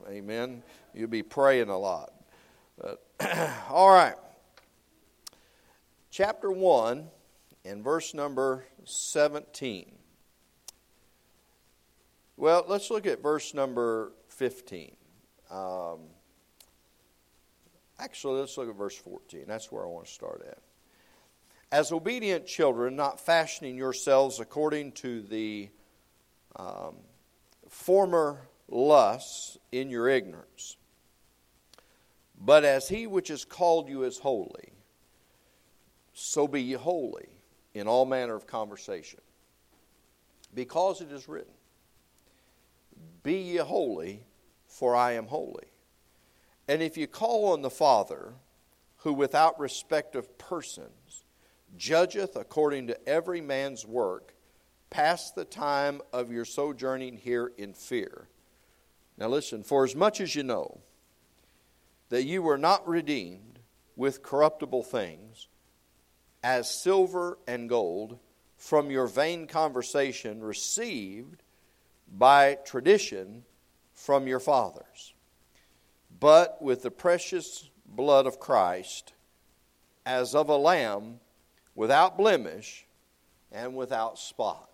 Amen. You'll be praying a lot. But, all right. Chapter 1 and verse number 17. Well, let's look at verse number 15. Actually, let's look at verse 14. That's where I want to start at. As obedient children, not fashioning yourselves according to the former lusts in your ignorance, but as he which has called you is holy, so be ye holy in all manner of conversation. Because it is written, be ye holy, for I am holy. And if you call on the Father, who without respect of persons judgeth according to every man's work, pass the time of your sojourning here in fear. Now listen, for as much as you know that you were not redeemed with corruptible things, as silver and gold, from your vain conversation received by tradition from your fathers, but with the precious blood of Christ, as of a lamb, without blemish and without spot.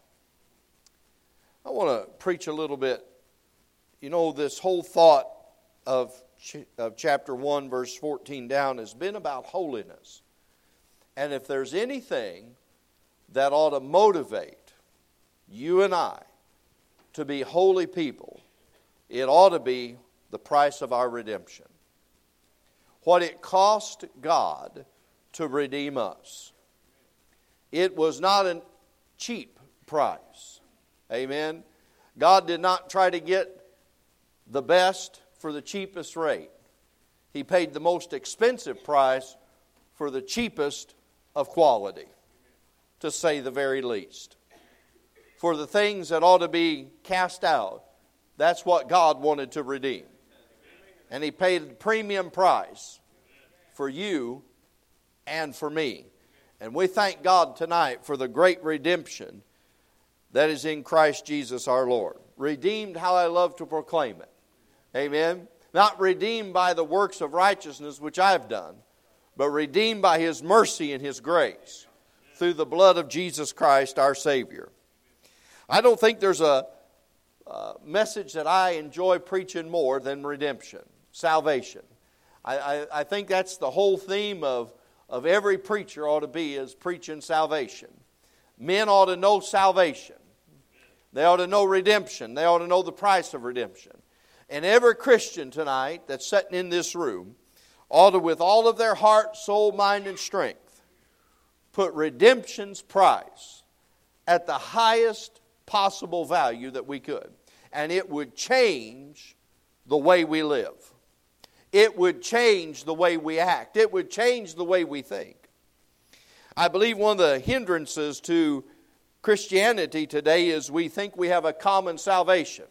I want to preach a little bit. You know, this whole thought of chapter 1, verse 14 down has been about holiness. And if there's anything that ought to motivate you and I to be holy people, it ought to be the price of our redemption. What it cost God to redeem us. It was not a cheap price. Amen. God did not try to get the best for the cheapest rate. He paid the most expensive price for the cheapest of quality, to say the very least. For the things that ought to be cast out, that's what God wanted to redeem. And He paid a premium price for you and for me. And we thank God tonight for the great redemption that is in Christ Jesus our Lord. Redeemed, how I love to proclaim it. Amen. Not redeemed by the works of righteousness which I've done, but redeemed by His mercy and His grace through the blood of Jesus Christ our Savior. I don't think there's a message that I enjoy preaching more than redemption, salvation. I think that's the whole theme of every preacher ought to be, is preaching salvation. Men ought to know salvation. They ought to know redemption. They ought to know the price of redemption. And every Christian tonight that's sitting in this room ought to, with all of their heart, soul, mind, and strength, put redemption's price at the highest possible value that we could. And it would change the way we live. It would change the way we act. It would change the way we think. I believe one of the hindrances to Christianity today is we think we have a common salvation.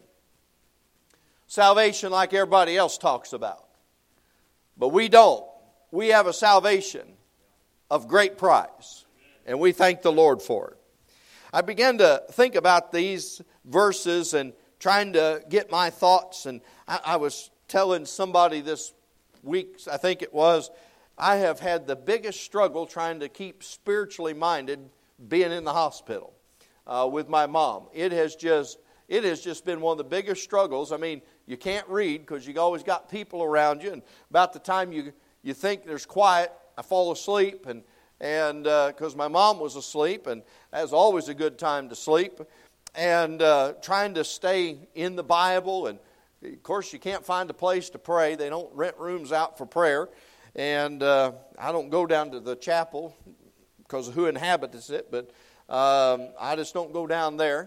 Salvation like everybody else talks about. But we don't. We have a salvation of great price. And we thank the Lord for it. I began to think about these verses and trying to get my thoughts. And I was telling somebody this week, I think it was, I have had the biggest struggle trying to keep spiritually minded being in the hospital with my mom. It has just been one of the biggest struggles. I mean, you can't read because you always got people around you. And about the time you think there's quiet, I fall asleep. And because my mom was asleep, and that was always a good time to sleep. And trying to stay in the Bible. And, of course, you can't find a place to pray. They don't rent rooms out for prayer. And I don't go down to the chapel because of who inhabits it. But I just don't go down there.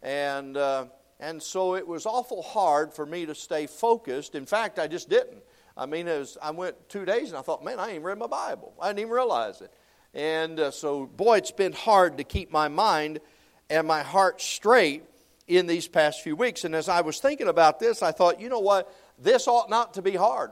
And so it was awful hard for me to stay focused. In fact, I just didn't. I mean, I went 2 days and I thought, man, I ain't even read my Bible. I didn't even realize it. And so, boy, it's been hard to keep my mind and my heart straight in these past few weeks. And as I was thinking about this, I thought, you know what? This ought not to be hard.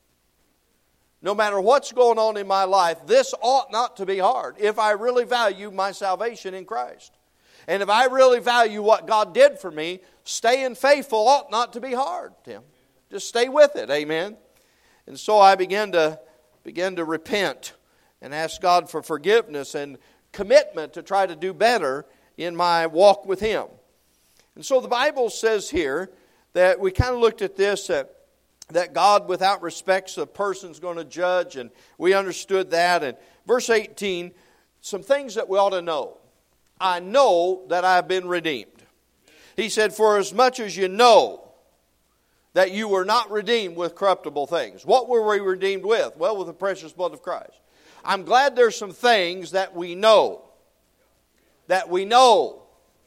No matter what's going on in my life, this ought not to be hard if I really value my salvation in Christ. And if I really value what God did for me, staying faithful ought not to be hard, Tim. Just stay with it. Amen. And so I began to repent and ask God for forgiveness and commitment to try to do better in my walk with Him. And so the Bible says here that we kind of looked at this, that God without respects of persons is going to judge, and we understood that. And verse 18, some things that we ought to know. I know that I have been redeemed. He said, for as much as you know that you were not redeemed with corruptible things. What were we redeemed with? Well, with the precious blood of Christ. I'm glad there's some things that we know. That we know.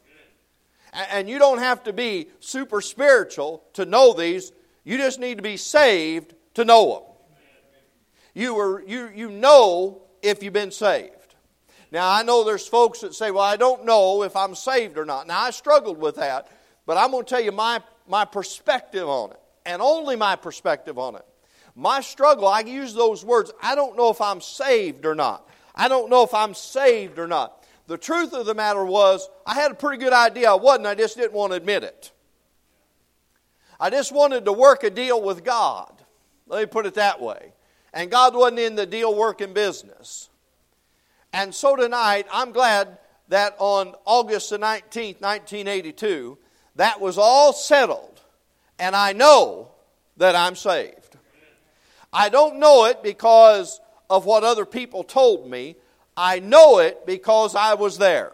And you don't have to be super spiritual to know these. You just need to be saved to know them. You know if you've been saved. Now, I know there's folks that say, well, I don't know if I'm saved or not. Now, I struggled with that, but I'm going to tell you my perspective on it, and only my perspective on it. My struggle, I use those words, I don't know if I'm saved or not. I don't know if I'm saved or not. The truth of the matter was, I had a pretty good idea I wasn't, I just didn't want to admit it. I just wanted to work a deal with God. Let me put it that way. And God wasn't in the deal working business. And so tonight, I'm glad that on August the 19th, 1982, that was all settled. And I know that I'm saved. I don't know it because of what other people told me. I know it because I was there.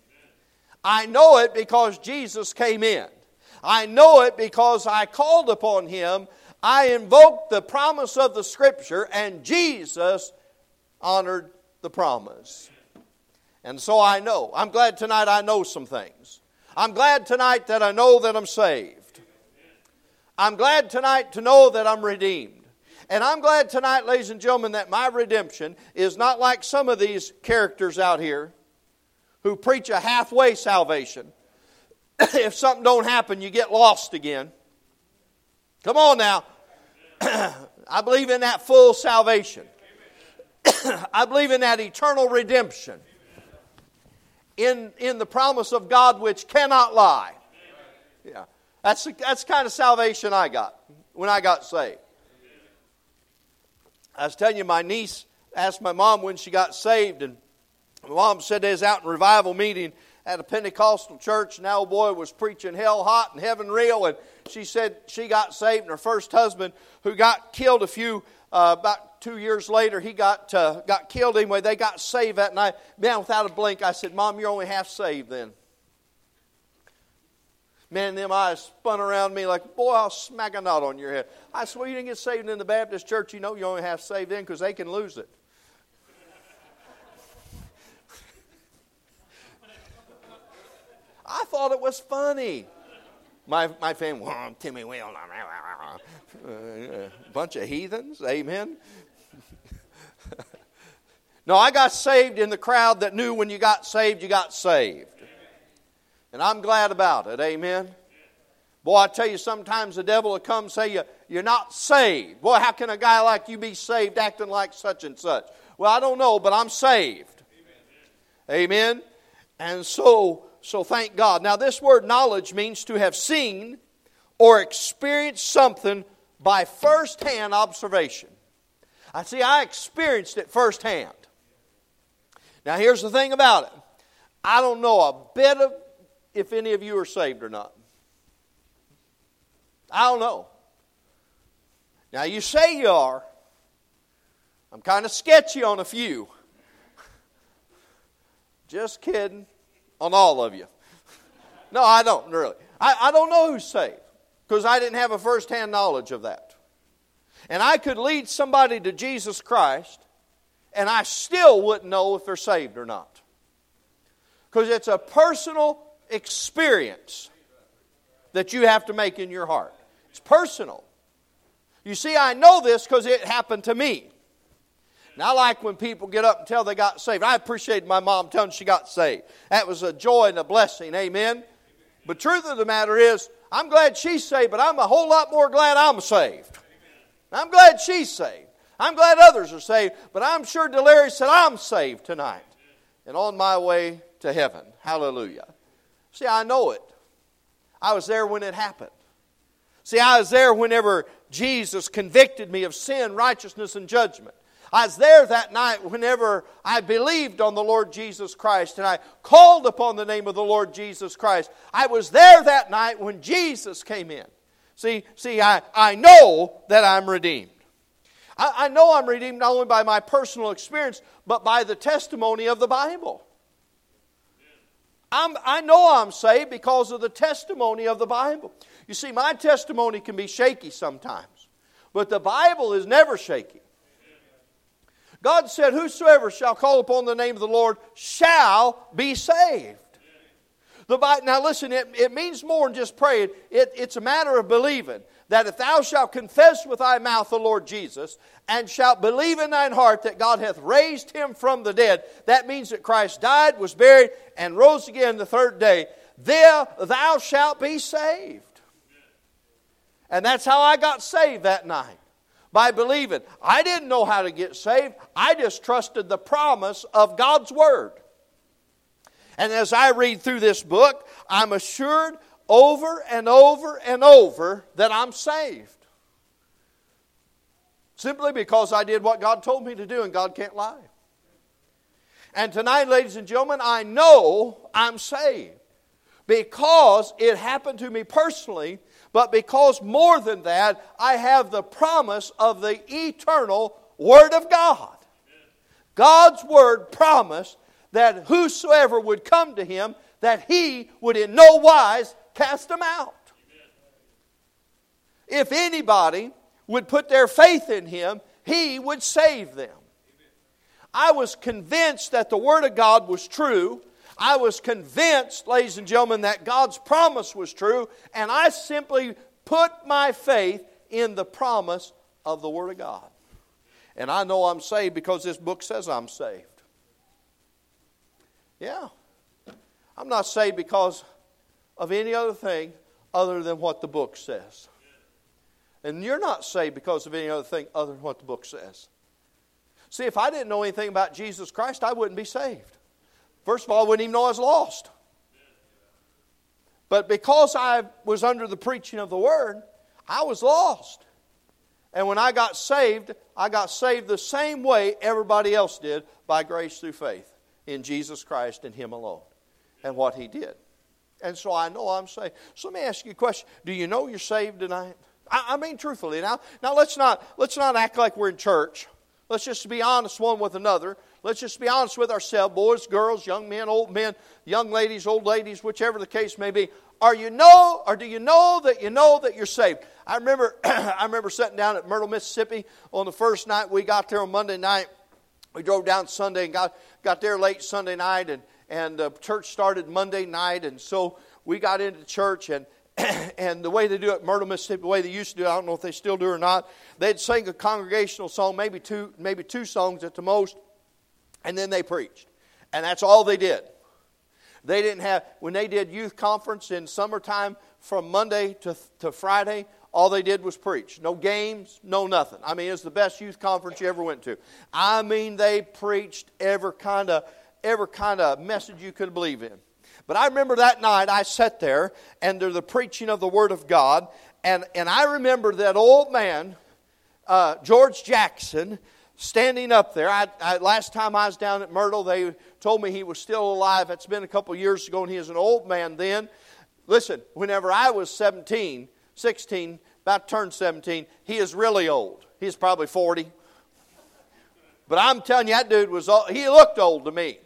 I know it because Jesus came in. I know it because I called upon Him. I invoked the promise of the Scripture, and Jesus honored the promise. And so I know. I'm glad tonight I know some things. I'm glad tonight that I know that I'm saved. I'm glad tonight to know that I'm redeemed. And I'm glad tonight, ladies and gentlemen, that my redemption is not like some of these characters out here who preach a halfway salvation. If something don't happen, you get lost again. Come on now. I believe in that full salvation. I believe in that eternal redemption. In the promise of God which cannot lie. Yeah, that's the kind of salvation I got when I got saved. I was telling you, my niece asked my mom when she got saved, and my mom said they was out in revival meeting at a Pentecostal church, and that old boy was preaching hell hot and heaven real, and she said she got saved, and her first husband, who got killed about 2 years later, he got killed anyway. They got saved that night. Man, without a blink, I said, Mom, you're only half saved then. Man, them eyes spun around me like, boy, I'll smack a knot on your head. I said, well, you didn't get saved in the Baptist church. You know you only half saved then because they can lose it. I thought it was funny. My family, Timmy Will, bunch of heathens, amen. No, I got saved in the crowd that knew when you got saved, you got saved. And I'm glad about it, amen. Boy, I tell you, sometimes the devil will come and say, you're not saved. Boy, how can a guy like you be saved acting like such and such? Well, I don't know, but I'm saved. Amen. And so thank God. Now, this word knowledge means to have seen or experienced something by first-hand observation. I experienced it firsthand. Now, here's the thing about it. I don't know a bit of if any of you are saved or not. I don't know. Now, you say you are. I'm kind of sketchy on a few. Just kidding on all of you. No, I don't really. I don't know who's saved because I didn't have a first-hand knowledge of that. And I could lead somebody to Jesus Christ and I still wouldn't know if they're saved or not. Because it's a personal experience that you have to make in your heart. It's personal. You see, I know this because it happened to me. And I like when people get up and tell they got saved. I appreciated my mom telling she got saved. That was a joy and a blessing. Amen. But truth of the matter is, I'm glad she's saved, but I'm a whole lot more glad I'm saved. I'm glad she's saved. I'm glad others are saved, but I'm sure Delary said, I'm saved tonight and on my way to heaven. Hallelujah. See, I know it. I was there when it happened. See, I was there whenever Jesus convicted me of sin, righteousness, and judgment. I was there that night whenever I believed on the Lord Jesus Christ and I called upon the name of the Lord Jesus Christ. I was there that night when Jesus came in. See, I know that I'm redeemed. I know I'm redeemed not only by my personal experience, but by the testimony of the Bible. I know I'm saved because of the testimony of the Bible. You see, my testimony can be shaky sometimes, but the Bible is never shaky. God said, whosoever shall call upon the name of the Lord shall be saved. Now listen, it means more than just praying. It's a matter of believing that if thou shalt confess with thy mouth the Lord Jesus, and shalt believe in thine heart that God hath raised him from the dead, that means that Christ died, was buried, and rose again the third day, there thou shalt be saved. And that's how I got saved that night. By believing. I didn't know how to get saved. I just trusted the promise of God's Word. And as I read through this book, I'm assured over and over and over that I'm saved. Simply because I did what God told me to do, and God can't lie. And tonight, ladies and gentlemen, I know I'm saved. Because it happened to me personally, but because more than that, I have the promise of the eternal Word of God. God's Word promised that whosoever would come to Him, that He would in no wise cast them out. If anybody would put their faith in Him, He would save them. I was convinced that the Word of God was true. I was convinced, ladies and gentlemen, that God's promise was true, and I simply put my faith in the promise of the Word of God. And I know I'm saved because this book says I'm saved. Yeah. I'm not saved because of any other thing other than what the book says. And you're not saved because of any other thing other than what the book says. See, if I didn't know anything about Jesus Christ, I wouldn't be saved. First of all, I wouldn't even know I was lost. But because I was under the preaching of the Word, I was lost. And when I got saved the same way everybody else did, by grace through faith in Jesus Christ and Him alone and what He did. And so I know I'm saved. So let me ask you a question. Do you know you're saved tonight? I mean truthfully. Now let's not act like we're in church. Let's just be honest one with another. Let's just be honest with ourselves, boys, girls, young men, young ladies, old ladies, whichever the case may be. Do you know that you're saved? I remember sitting down at Myrtle, Mississippi on the first night we got there on Monday night. We drove down Sunday and got there late Sunday night, and church started Monday night, and so we got into church, and the way they do it at Myrtle, Mississippi, the way they used to do it, I don't know if they still do or not, they'd sing a congregational song, maybe two songs at the most, and then they preached. And that's all they did. They didn't have, when they did youth conference in summertime from Monday to Friday, all they did was preach. No games, no nothing. I mean, it was the best youth conference you ever went to. I mean, they preached every kind of message you could believe in. But I remember that night I sat there under the preaching of the Word of God, and I remember that old man, George Jackson, standing up there. Last time I was down at Myrtle, they told me he was still alive. It's been a couple years ago, and he was an old man then. Listen, whenever I was 16, about to turn 17, he is really old. He's probably 40. But I'm telling you, that dude he looked old to me.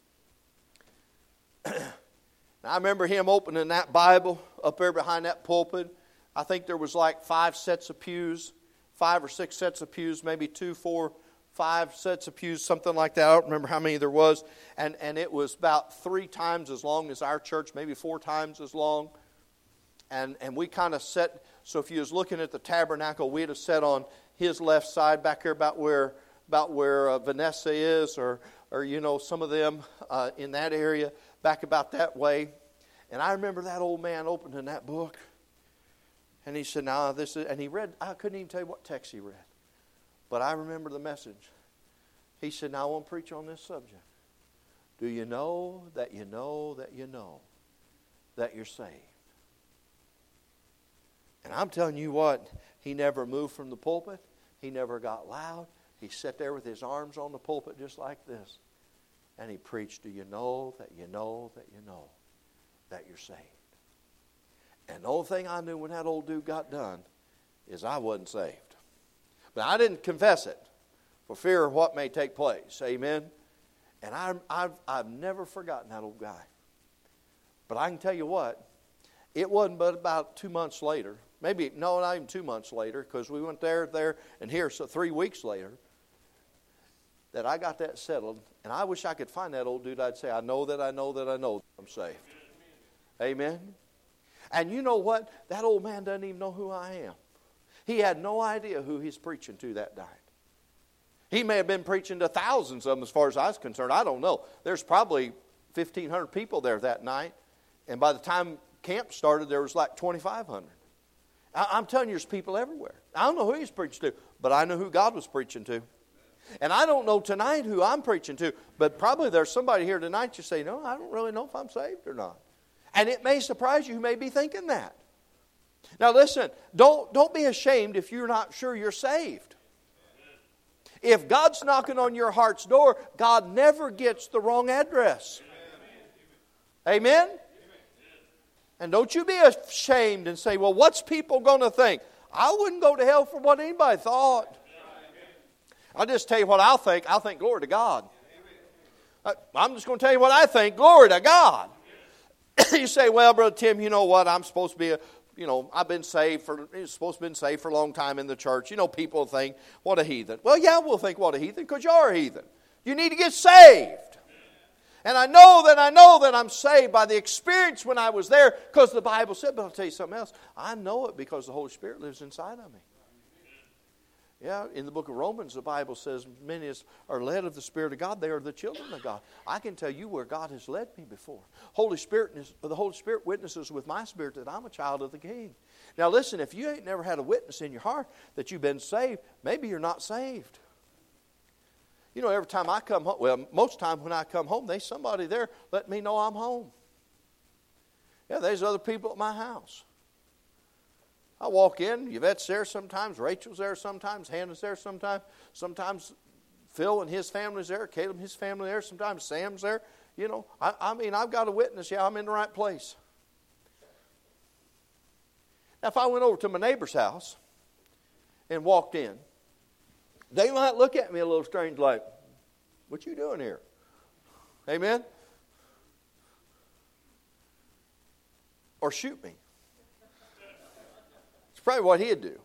I remember him opening that Bible up there behind that pulpit. I think there was like 5 sets of pews, 5 or 6 sets of pews, maybe 2, 4, 5 sets of pews, something like that. I don't remember how many there was. And it was about 3 times as long as our church, maybe 4 times as long. And we kind of sat, so if you was looking at the tabernacle, we'd have sat on his left side back here about where Vanessa is, or some of them in that area, back about that way. And I remember that old man opening that book. And he said, "Now this is," and he read, I couldn't even tell you what text he read. But I remember the message. He said, "Now I want to preach on this subject. Do you know that you know that you know that you're saved?" And I'm telling you what, he never moved from the pulpit. He never got loud. He sat there with his arms on the pulpit just like this. And he preached, do you know that you know that you know that you're saved? And the only thing I knew when that old dude got done is I wasn't saved. But I didn't confess it for fear of what may take place. Amen? And I've never forgotten that old guy. But I can tell you what, it wasn't but about 2 months later, not even 2 months later, because we went there, and here, so 3 weeks later, that I got that settled. And I wish I could find that old dude. I'd say, I know that I'm saved. Amen? And you know what? That old man doesn't even know who I am. He had no idea who he's preaching to that night. He may have been preaching to thousands of them as far as I was concerned. I don't know. There's probably 1,500 people there that night. And by the time camp started, there was like 2,500. I'm telling you, there's people everywhere. I don't know who he's preaching to, but I know who God was preaching to. And I don't know tonight who I'm preaching to, but probably there's somebody here tonight you say, no, I don't really know if I'm saved or not. And it may surprise you who may be thinking that. Now listen, don't be ashamed if you're not sure you're saved. If God's knocking on your heart's door, God never gets the wrong address. Amen? And don't you be ashamed and say, well, what's people going to think? I wouldn't go to hell for what anybody thought. I'll just tell you what I'll think. I'll think glory to God. I'm just going to tell you what I think. Glory to God. You say, well, Brother Tim, you know what? I'm supposed to be I've been saved for a long time in the church. You know, people think, what a heathen. Well, yeah, we'll think what a heathen because you are a heathen. You need to get saved. And I know that I'm saved by the experience when I was there because the Bible said, but I'll tell you something else. I know it because the Holy Spirit lives inside of me. Yeah, in the book of Romans, the Bible says, many as are led of the Spirit of God, they are the children of God. I can tell you where God has led me before. The Holy Spirit witnesses with my spirit that I'm a child of the King. Now listen, if you ain't never had a witness in your heart that you've been saved, maybe you're not saved. You know, every time I come home, well, most time when I come home, there's somebody there letting me know I'm home. Yeah, there's other people at my house. I walk in, Yvette's there sometimes, Rachel's there sometimes, Hannah's there sometimes Phil and his family's there, Caleb and his family there, sometimes Sam's there. You know, I mean, I've got a witness, yeah, I'm in the right place. Now, if I went over to my neighbor's house and walked in, they might look at me a little strange like, what you doing here? Amen? Or shoot me. Probably what he'd do.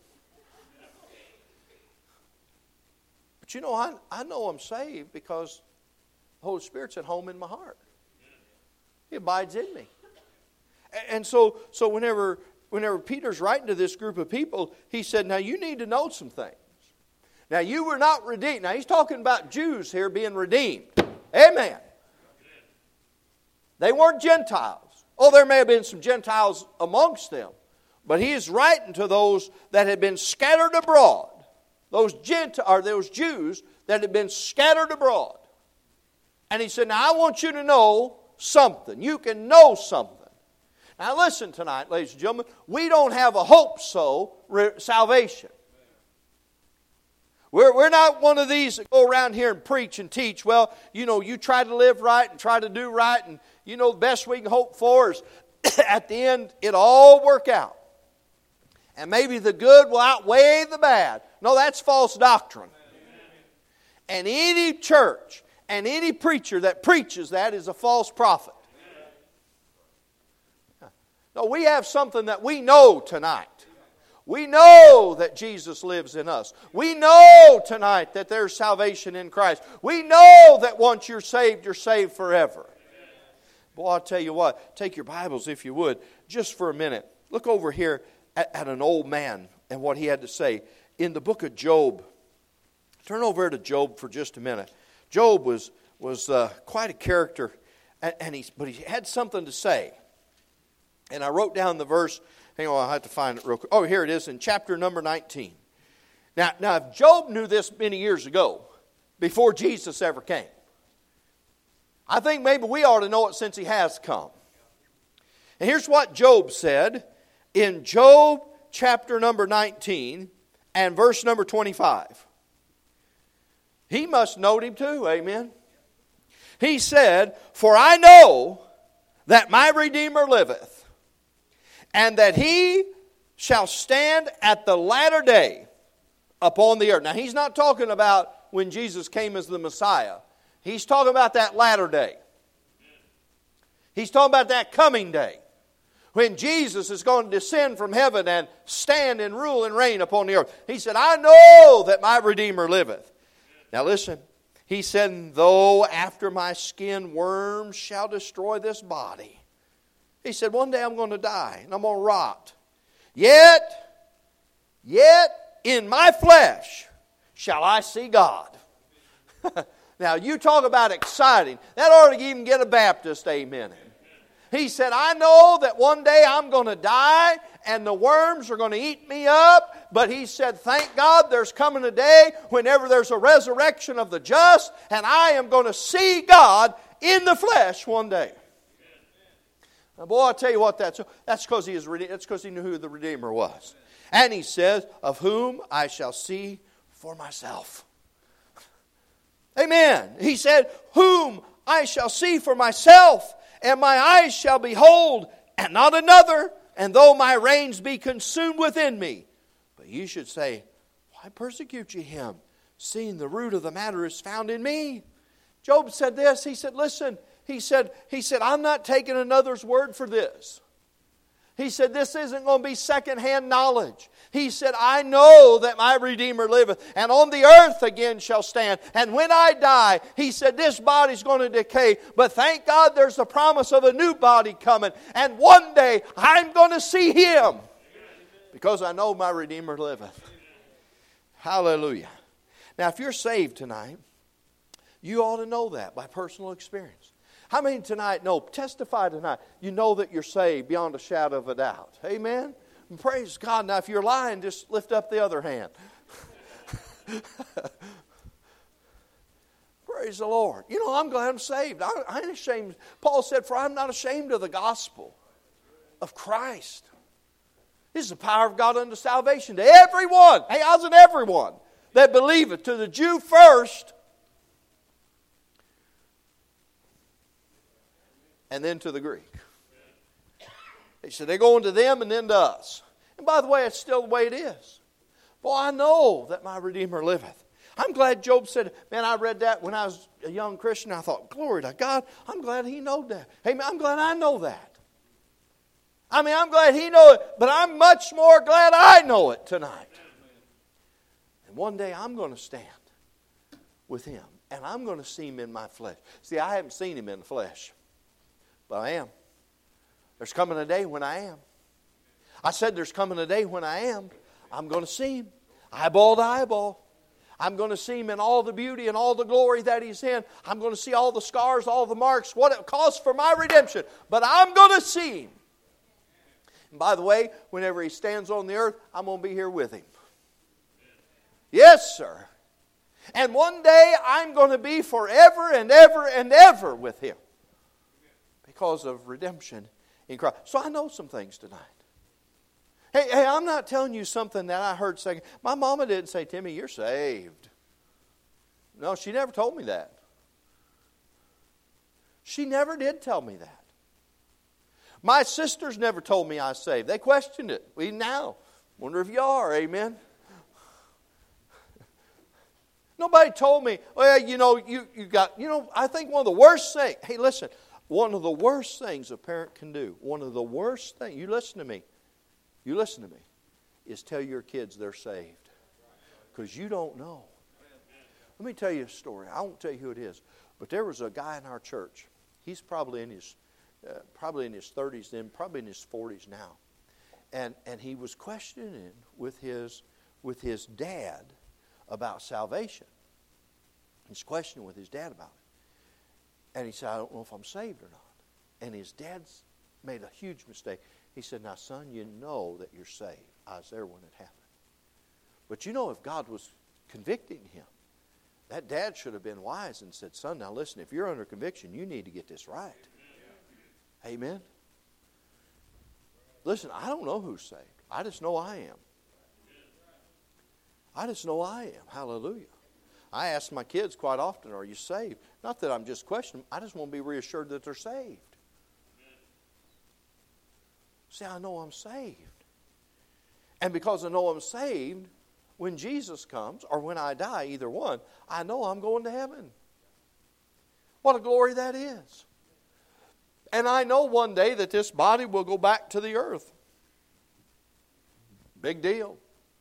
But you know, I know I'm saved because the Holy Spirit's at home in my heart. He abides in me. And so whenever Peter's writing to this group of people, he said, now you need to know some things. Now you were not redeemed. Now he's talking about Jews here being redeemed. Amen. They weren't Gentiles. Oh, there may have been some Gentiles amongst them. But he is writing to those that had been scattered abroad. Those Jews that had been scattered abroad. And he said, now I want you to know something. You can know something. Now listen tonight, ladies and gentlemen. We don't have a hope-so salvation. We're not one of these that go around here and preach and teach. Well, you know, you try to live right and try to do right. And you know, the best we can hope for is at the end, it'll all work out. And maybe the good will outweigh the bad. No, that's false doctrine. And any church and any preacher that preaches that is a false prophet. No, we have something that we know tonight. We know that Jesus lives in us. We know tonight that there's salvation in Christ. We know that once you're saved forever. Boy, I'll tell you what, take your Bibles if you would, just for a minute. Look over here at an old man and what he had to say in the book of Job. Turn over to Job for just a minute. Job was quite a character, but he had something to say. And I wrote down the verse. Hang on, I'll have to find it real quick. Oh, here it is in chapter number 19. Now, if Job knew this many years ago, before Jesus ever came, I think maybe we ought to know it since he has come. And here's what Job said in Job chapter number 19 and verse number 25. He must know him too, amen. He said, "For I know that my Redeemer liveth, and that he shall stand at the latter day upon the earth." Now, he's not talking about when Jesus came as the Messiah. He's talking about that latter day. He's talking about that coming day, when Jesus is going to descend from heaven and stand and rule and reign upon the earth. He said, "I know that my Redeemer liveth." Now listen, he said, "Though after my skin worms shall destroy this body." He said, one day I'm going to die and I'm going to rot. Yet in my flesh shall I see God. Now you talk about exciting. That ought to even get a Baptist amen. He said, "I know that one day I'm going to die and the worms are going to eat me up." But he said, "Thank God there's coming a day whenever there's a resurrection of the just, and I am going to see God in the flesh one day." Now, boy, I'll tell you what, that's because he knew who the Redeemer was. And he says, "Of whom I shall see for myself." Amen. He said, "Whom I shall see for myself, and my eyes shall behold, and not another, and though my reins be consumed within me. But you should say, why persecute ye him, seeing the root of the matter is found in me?" Job said this, he said, listen, he said, "I'm not taking another's word for this." He said, "This isn't going to be secondhand knowledge." He said, "I know that my Redeemer liveth, and on the earth again shall stand. And when I die," he said, "this body's going to decay. But thank God there's the promise of a new body coming. And one day I'm going to see Him, because I know my Redeemer liveth." Hallelujah. Now, if you're saved tonight, you ought to know that by personal experience. How many tonight know, testify tonight, you know that you're saved beyond a shadow of a doubt? Amen? And praise God. Now, if you're lying, just lift up the other hand. Praise the Lord. You know, I'm glad I'm saved. I ain't ashamed. Paul said, "For I'm not ashamed of the gospel of Christ. This is the power of God unto salvation to everyone." Hey, how's it everyone? "That believeth, to the Jew first, and then to the Greek." He said, they're going to them and then to us. And by the way, it's still the way it is. "Boy, I know that my Redeemer liveth." I'm glad Job said, man, I read that when I was a young Christian. I thought, glory to God, I'm glad he knowed that. Hey, man, I'm glad I know that. I mean, I'm glad he knows it, but I'm much more glad I know it tonight. And one day I'm going to stand with Him, and I'm going to see Him in my flesh. See, I haven't seen Him in the flesh, but I am. There's coming a day when I am. I said there's coming a day when I am. I'm going to see Him, eyeball to eyeball. I'm going to see Him in all the beauty and all the glory that He's in. I'm going to see all the scars, all the marks, what it costs for my redemption. But I'm going to see Him. And by the way, whenever He stands on the earth, I'm going to be here with Him. Yes, sir. And one day I'm going to be forever and ever and ever with Him, because of redemption in Christ. So I know some things tonight. Hey, I'm not telling you something that I heard second. My mama didn't say, "Timmy, you're saved." No, she never told me that. She never did tell me that. My sisters never told me I was saved. They questioned it. We now wonder if you are. Amen. Nobody told me, well, you got, I think one of the worst things, hey, listen, one of the worst things a parent can do, one of the worst things, you listen to me, is tell your kids they're saved. Because you don't know. Let me tell you a story. I won't tell you who it is, but there was a guy in our church. He's probably in his 30s then, probably in his 40s now. And he was questioning with his dad about salvation. He's questioning with his dad about it. And he said, "I don't know if I'm saved or not." And his dad's made a huge mistake. He said, "Now, son, you know that you're saved. I was there when it happened. But if God was convicting him, that dad should have been wise and said, 'Son, now listen, if you're under conviction, you need to get this right.'" Amen? Listen, I don't know who's saved. I just know I am. I just know I am. Hallelujah. I ask my kids quite often, are you saved? Not that I'm just questioning them. I just want to be reassured that they're saved. See, I know I'm saved. And because I know I'm saved, when Jesus comes, or when I die, either one, I know I'm going to heaven. What a glory that is. And I know one day that this body will go back to the earth. Big deal.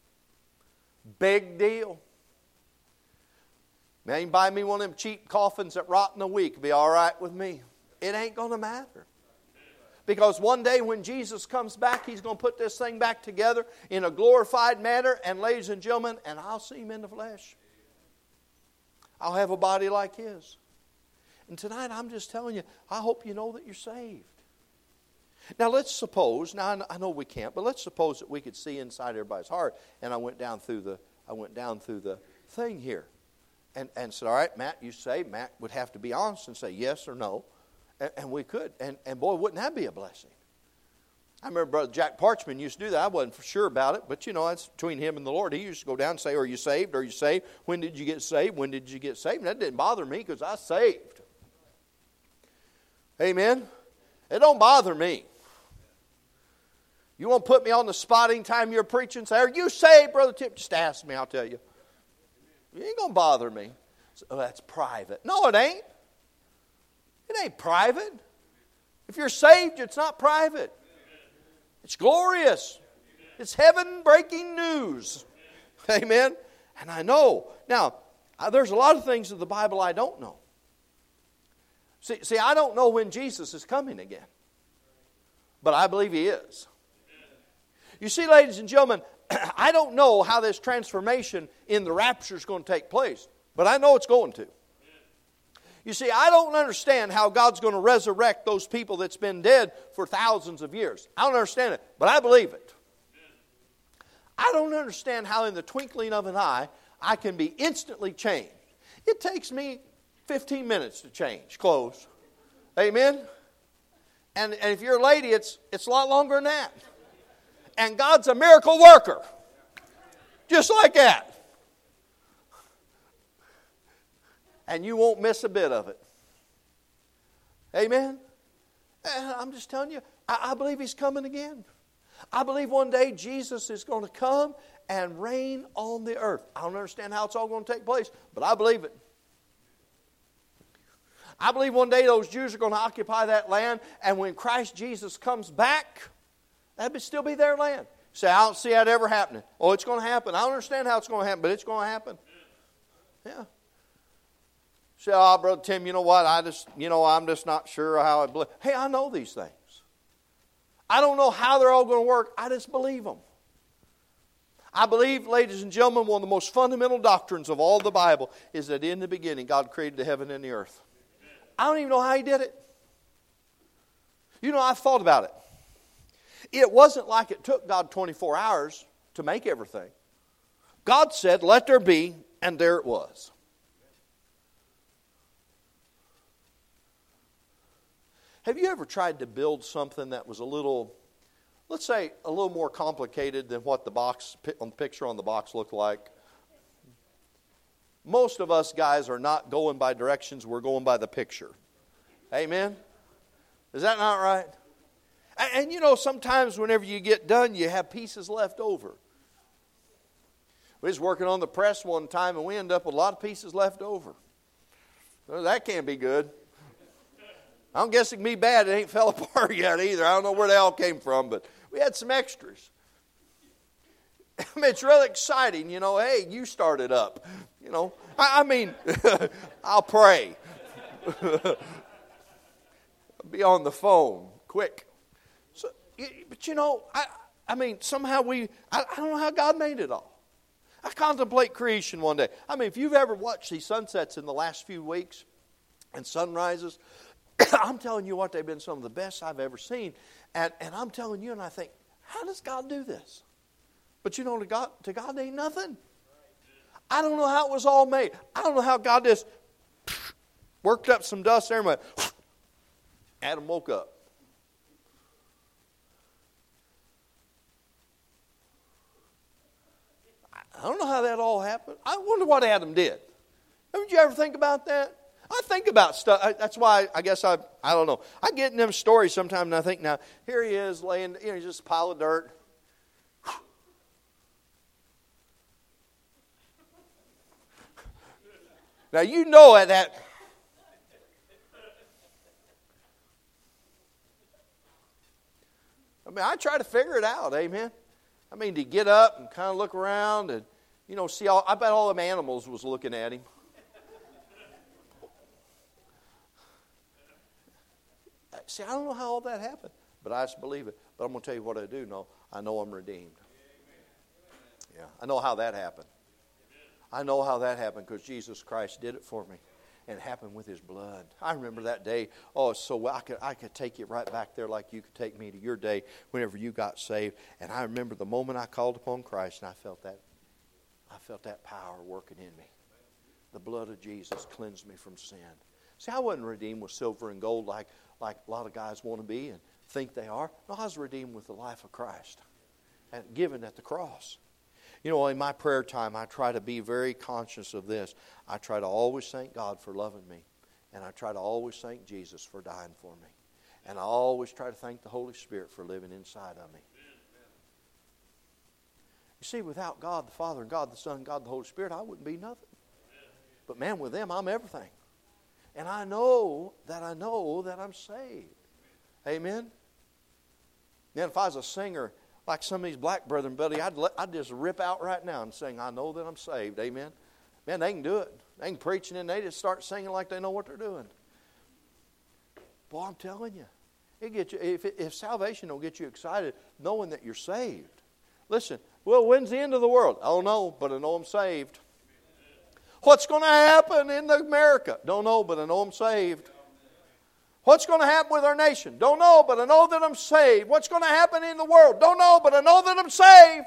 Big deal. Man, you can buy me one of them cheap coffins that rot in a week. It'll be all right with me. It ain't going to matter. Because one day when Jesus comes back, He's going to put this thing back together in a glorified manner. And ladies and gentlemen, and I'll see Him in the flesh. I'll have a body like His. And tonight I'm just telling you, I hope you know that you're saved. Now let's suppose, now I know we can't, but let's suppose that we could see inside everybody's heart. And I went down through the thing here. And said, all right, Matt, you say. Matt would have to be honest and say yes or no. And we could. And boy, wouldn't that be a blessing? I remember Brother Jack Parchman used to do that. I wasn't for sure about it. But, that's between him and the Lord. He used to go down and say, are you saved? Are you saved? When did you get saved? When did you get saved? And that didn't bother me because I saved. Amen? It don't bother me. You want to put me on the spot anytime you're preaching? Say, are you saved, Brother Tip? Just ask me, I'll tell you. It ain't going to bother me. So, that's private. No, it ain't. It ain't private. If you're saved, it's not private. It's glorious. It's heaven-breaking news. Amen? And I know. Now, there's a lot of things in the Bible I don't know. See, I don't know when Jesus is coming again. But I believe He is. You see, ladies and gentlemen, I don't know how this transformation in the rapture is going to take place, but I know it's going to. You see, I don't understand how God's going to resurrect those people that's been dead for thousands of years. I don't understand it, but I believe it. I don't understand how in the twinkling of an eye I can be instantly changed. It takes me 15 minutes to change clothes. Amen? And if you're a lady, it's a lot longer than that. And God's a miracle worker. Just like that. And you won't miss a bit of it. Amen? And I'm just telling you, I believe He's coming again. I believe one day Jesus is going to come and reign on the earth. I don't understand how it's all going to take place, but I believe it. I believe one day those Jews are going to occupy that land, and when Christ Jesus comes back, that would still be their land. Say, I don't see that ever happening. Oh, it's going to happen. I don't understand how it's going to happen, but it's going to happen. Yeah. Say, oh, Brother Tim, you know what? I'm just not sure how it believe. Hey, I know these things. I don't know how they're all going to work. I just believe them. I believe, ladies and gentlemen, one of the most fundamental doctrines of all the Bible is that in the beginning God created the heaven and the earth. I don't even know how He did it. I've thought about it. It wasn't like it took God 24 hours to make everything. God said, let there be, and there it was. Have you ever tried to build something that was a little, let's say, a little more complicated than what the box on the picture on the box looked like? Most of us guys are not going by directions, we're going by the picture. Amen? Is that not right? And sometimes whenever you get done, you have pieces left over. We was working on the press one time, and we ended up with a lot of pieces left over. Well, that can't be good. I don't guess it can be bad. It ain't fell apart yet either. I don't know where they all came from, but we had some extras. I mean, it's really exciting, Hey, you started up. I'll pray. I'll be on the phone quick. So, but somehow I don't know how God made it all. I contemplate creation one day. If you've ever watched these sunsets in the last few weeks and sunrises, I'm telling you what, they've been some of the best I've ever seen. And I'm telling you, and I think, how does God do this? But to God ain't nothing. I don't know how it was all made. I don't know how God just worked up some dust there and went, Adam woke up. I don't know how that all happened. I wonder what Adam did. Haven't you ever think about that? I think about stuff. That's why I guess I don't know. I get in them stories sometimes and I think, now, here he is laying, he's just a pile of dirt. Now, you know that. I mean, I try to figure it out, amen. I mean, to get up and kind of look around and, see I bet all them animals was looking at him. See, I don't know how all that happened, but I just believe it. But I'm going to tell you what I do know. I know I'm redeemed. Yeah, I know how that happened. I know how that happened because Jesus Christ did it for me. And it happened with His blood. I remember that day. Oh, so I could take you right back there like you could take me to your day whenever you got saved. And I remember the moment I called upon Christ and I felt that power working in me. The blood of Jesus cleansed me from sin. See, I wasn't redeemed with silver and gold like a lot of guys want to be and think they are. No, I was redeemed with the life of Christ and given at the cross. In my prayer time, I try to be very conscious of this. I try to always thank God for loving me. And I try to always thank Jesus for dying for me. And I always try to thank the Holy Spirit for living inside of me. You see, without God the Father and God the Son and God the Holy Spirit, I wouldn't be nothing. But man, with them, I'm everything. And I know that I'm saved. Amen? Man, if I was a singer like some of these black brethren, buddy, I'd just rip out right now and sing, I know that I'm saved. Amen? Man, they can do it. They can preach and then they just start singing like they know what they're doing. Boy, I'm telling you, it gets you. If salvation don't get you excited, knowing that you're saved. Listen, well, when's the end of the world? I don't know, but I know I'm saved. What's going to happen in America? Don't know, but I know I'm saved. What's going to happen with our nation? Don't know, but I know that I'm saved. What's going to happen in the world? Don't know, but I know that I'm saved.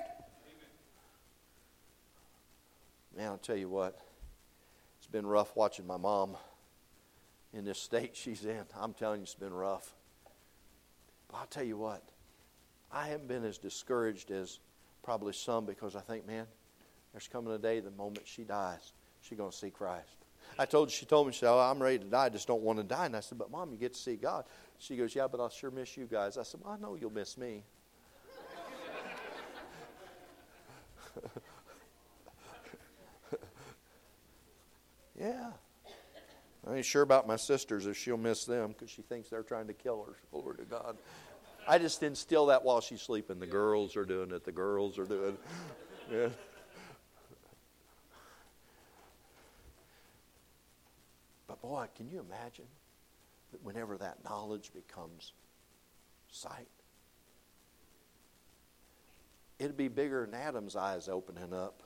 Man, I'll tell you what. It's been rough watching my mom in this state she's in. I'm telling you, it's been rough. But I'll tell you what. I haven't been as discouraged as probably some because I think, man, there's coming a day the moment she dies, she's going to see Christ. She told me, she said, oh, I'm ready to die, I just don't want to die. And I said, but Mom, you get to see God. She goes, yeah, but I'll sure miss you guys. I said, well, I know you'll miss me. Yeah. I ain't sure about my sisters if she'll miss them because she thinks they're trying to kill her. Glory to God. I just instill that while she's sleeping. The girls are doing it. The girls are doing it. Yeah. But boy, can you imagine that whenever that knowledge becomes sight? It'd be bigger than Adam's eyes opening up.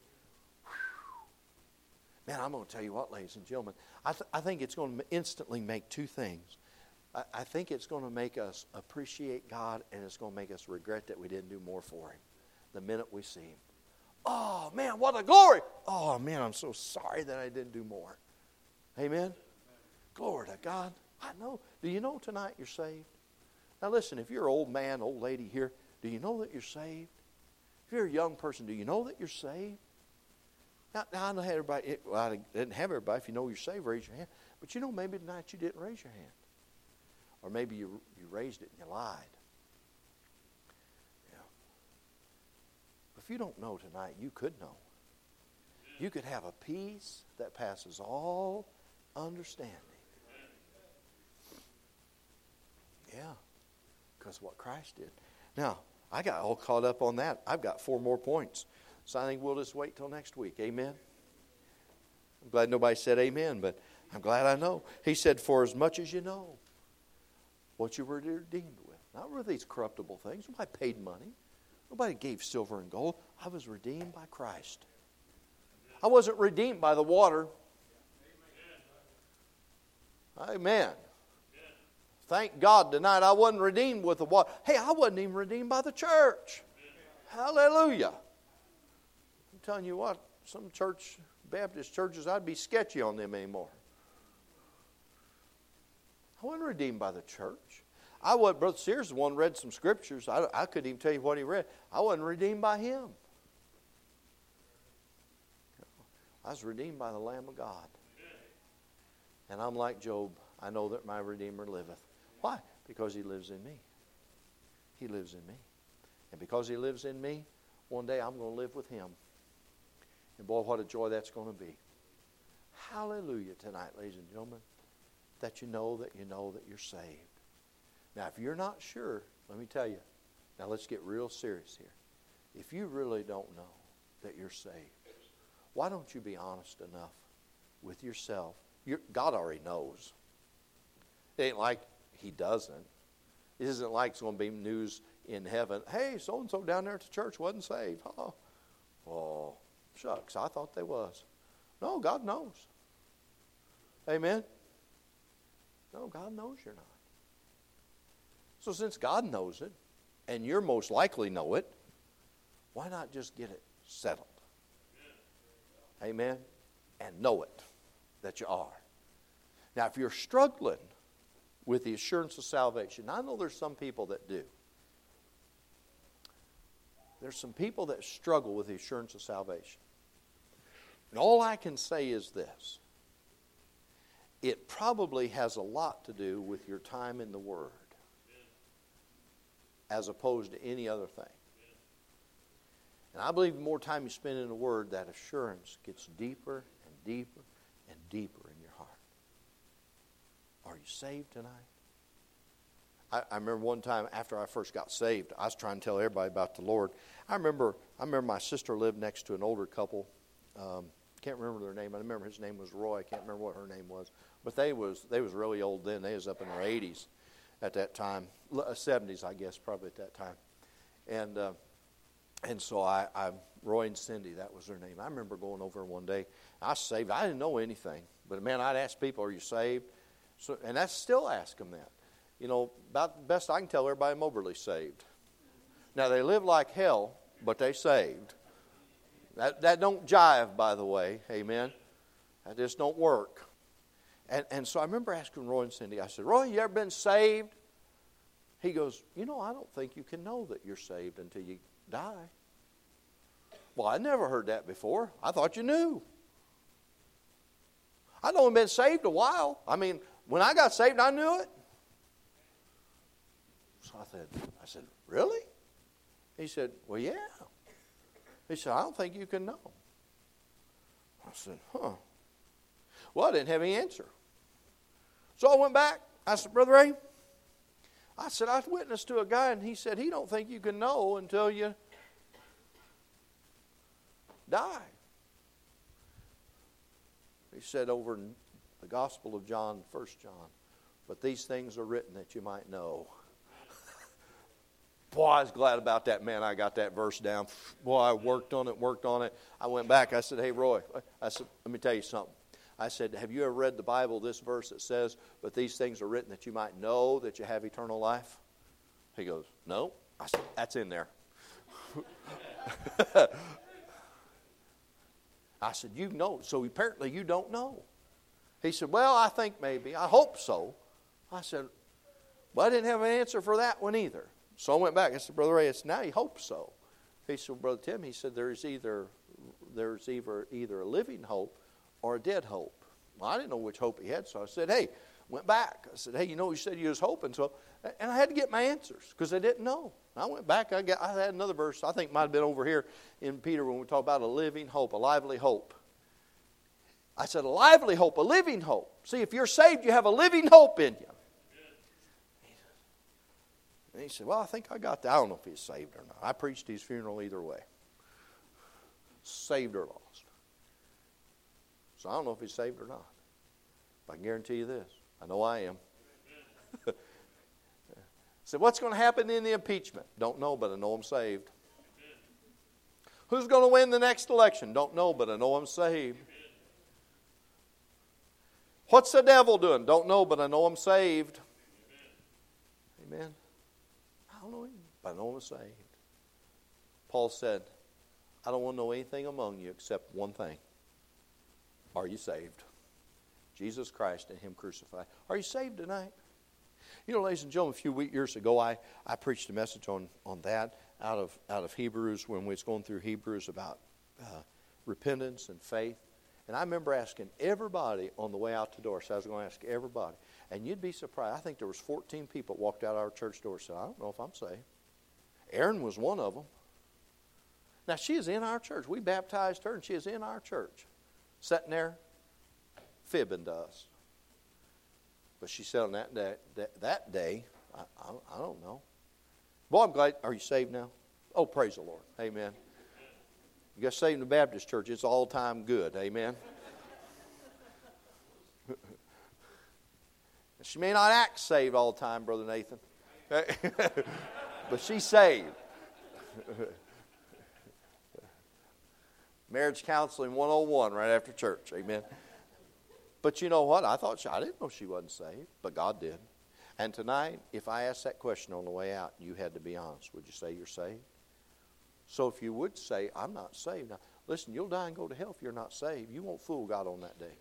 Man, I'm going to tell you what, ladies and gentlemen. I think it's going to instantly make two things. I think it's going to make us appreciate God, and it's going to make us regret that we didn't do more for Him the minute we see Him. Oh, man, what a glory. Oh, man, I'm so sorry that I didn't do more. Amen? Glory to God. I know. Do you know tonight you're saved? Now listen, if you're an old man, old lady here, do you know that you're saved? If you're a young person, do you know that you're saved? Now I know everybody, I didn't have everybody. If you know you're saved, raise your hand. But you know, maybe tonight you didn't raise your hand. Or maybe you raised it and you lied. Yeah. If you don't know tonight, you could know. You could have a peace that passes all understanding. Yeah, because what Christ did. Now, I got all caught up on that. I've got 4 more points. So I think we'll just wait till next week. Amen? I'm glad nobody said amen, but I'm glad I know. He said, for as much as you know what you were redeemed with. Not with these corruptible things. Nobody paid money. Nobody gave silver and gold. I was redeemed by Christ. I wasn't redeemed by the water. Amen. Thank God tonight I wasn't redeemed with the water. Hey, I wasn't even redeemed by the church. Hallelujah. I'm telling you what, some Baptist churches, I'd be sketchy on them anymore. I wasn't redeemed by the church. Brother Sears, the one read some scriptures. I couldn't even tell you what he read. I wasn't redeemed by him. I was redeemed by the Lamb of God. And I'm like Job. I know that my Redeemer liveth. Why? Because He lives in me. He lives in me. And because He lives in me, one day I'm going to live with Him. And boy, what a joy that's going to be. Hallelujah tonight, ladies and gentlemen, that you know that you're saved. Now, if you're not sure, let me tell you. Now, let's get real serious here. If you really don't know that you're saved, why don't you be honest enough with yourself? God already knows. It ain't like He doesn't. It isn't like it's going to be news in heaven. Hey, so-and-so down there at the church wasn't saved. Oh, shucks, I thought they was. No, God knows. Amen? No, God knows you're not. So since God knows it, and you're most likely know it, why not just get it settled? Amen? And know it, that you are. Now, if you're struggling with the assurance of salvation, I know there's some people that do. There's some people that struggle with the assurance of salvation. And all I can say is this. It probably has a lot to do with your time in the Word as opposed to any other thing. And I believe the more time you spend in the Word, that assurance gets deeper and deeper and deeper in your heart. Are you saved tonight? I remember one time after I first got saved, I was trying to tell everybody about the Lord. I remember my sister lived next to an older couple. Can't remember their name. I remember his name was Roy. I can't remember what her name was. But they was really old then. They was up in their 80s at that time. 70s, I guess, probably at that time. And so I Roy and Cindy, that was their name. I remember going over one day. I was saved. I didn't know anything. But, man, I'd ask people, are you saved? And I still ask them that. You know, about the best I can tell everybody in Moberly's saved. Now, they live like hell, but they saved. That don't jive, by the way. Amen. That just don't work. And so I remember asking Roy and Cindy, I said, Roy, you ever been saved? He goes, I don't think you can know that you're saved until you die. Well, I never heard that before. I thought you knew. I'd only been saved a while. I mean, when I got saved, I knew it. So I said, really? He said, well, yeah. He said, I don't think you can know. I said, huh. Well, I didn't have any answer. So I went back. I said, Brother Ray, I said, I witnessed to a guy, and he said, he don't think you can know until you die. He said over in the Gospel of John, 1 John, but these things are written that you might know. Boy, I was glad about that, man. I got that verse down. Boy, I worked on it. I went back. I said, hey, Roy, I said, let me tell you something. I said, have you ever read the Bible, this verse that says, but these things are written that you might know that you have eternal life? He goes, no. I said, that's in there. I said, you know. So apparently you don't know. He said, well, I think maybe. I hope so. I said, well, I didn't have an answer for that one either. So I went back. I said, Brother Ray, it's now you hope so. He said, well, Brother Tim, he said, there's either a living hope or a dead hope. Well, I didn't know which hope he had, so I said, hey, went back. I said, hey, you said you was hoping. And I had to get my answers because I didn't know. I went back. I had another verse. I think it might have been over here in Peter when we talk about a living hope, a lively hope. I said, a lively hope, a living hope. See, if you're saved, you have a living hope in you. And he said, well, I think I got that. I don't know if he's saved or not. I preached his funeral either way. Saved or lost. So I don't know if he's saved or not. But I can guarantee you this. I know I am. So what's going to happen in the impeachment? Don't know, but I know I'm saved. Who's going to win the next election? Don't know, but I know I'm saved. What's the devil doing? Don't know, but I know I'm saved. Amen. I don't know him, but I know I'm saved. Paul said, I don't want to know anything among you except one thing. Are you saved? Jesus Christ and Him crucified. Are you saved tonight? Ladies and gentlemen, a few years ago, I preached a message on that out of Hebrews when we was going through Hebrews about repentance and faith. And I remember asking everybody on the way out the door. So I was going to ask everybody. And you'd be surprised. I think there was 14 people that walked out our church door and said, I don't know if I'm saved. Erin was one of them. Now, she is in our church. We baptized her, and she is in our church. Sitting there, fibbing to us. But she said on that day, I don't know. Boy, I'm glad. Are you saved now? Oh, praise the Lord. Amen. You got saved in the Baptist church. It's all time good. Amen. She may not act saved all the time, Brother Nathan. But she's saved. Marriage counseling 101 right after church. Amen. But you know what? I didn't know she wasn't saved, but God did. And tonight, if I asked that question on the way out, you had to be honest. Would you say you're saved? So if you would say, I'm not saved. Now, listen, you'll die and go to hell if you're not saved. You won't fool God on that day.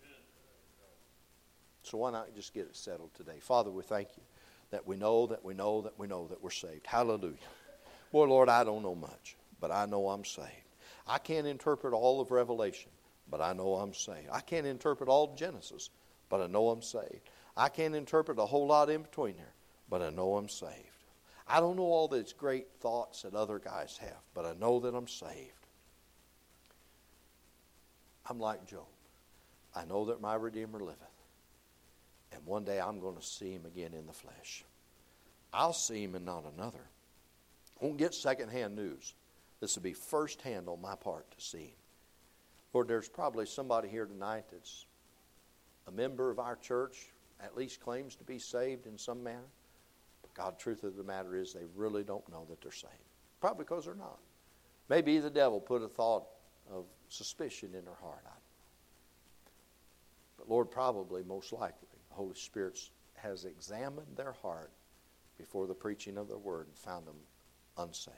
So why not just get it settled today? Father, we thank you that we know that we're saved. Hallelujah. Boy, Lord, I don't know much, but I know I'm saved. I can't interpret all of Revelation, but I know I'm saved. I can't interpret all of Genesis, but I know I'm saved. I can't interpret a whole lot in between there, but I know I'm saved. I don't know all these great thoughts that other guys have, but I know that I'm saved. I'm like Job. I know that my Redeemer liveth. And one day I'm going to see him again in the flesh. I'll see him and not another. Won't get secondhand news. This will be firsthand on my part to see him. Lord, there's probably somebody here tonight that's a member of our church, at least claims to be saved in some manner. But God, the truth of the matter is they really don't know that they're saved. Probably because they're not. Maybe the devil put a thought of suspicion in their heart. I don't know. But Lord, probably, most likely, the Holy Spirit has examined their heart before the preaching of the Word and found them unsaved.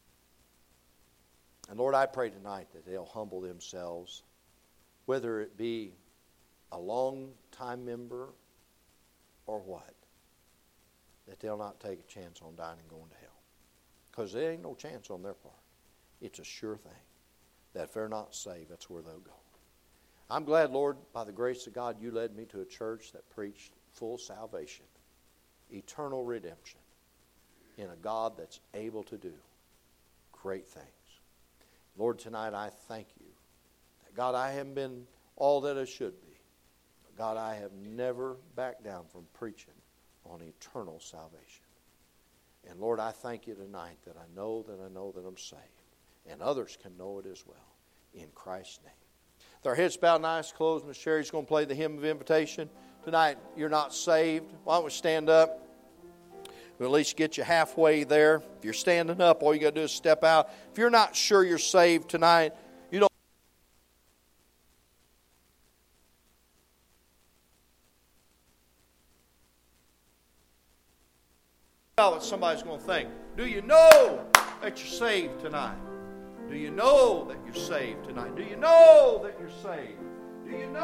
And Lord, I pray tonight that they'll humble themselves, whether it be a long-time member or what, that they'll not take a chance on dying and going to hell. Because there ain't no chance on their part. It's a sure thing that if they're not saved, that's where they'll go. I'm glad, Lord, by the grace of God, you led me to a church that preached full salvation, eternal redemption, in a God that's able to do great things. Lord, tonight I thank you that, God, I haven't been all that I should be. But God, I have never backed down from preaching on eternal salvation. And Lord, I thank you tonight that I know that I'm saved. And others can know it as well. In Christ's name. With our heads bowed and eyes closed, Miss Sherry's going to play the hymn of invitation. Tonight, you're not saved. Why don't we stand up? We'll at least get you halfway there. If you're standing up, all you got to do is step out. If you're not sure you're saved tonight, you don't. What somebody's going to think. Do you know that you're saved tonight? Do you know that you're saved tonight? Do you know that you're saved? Do you know?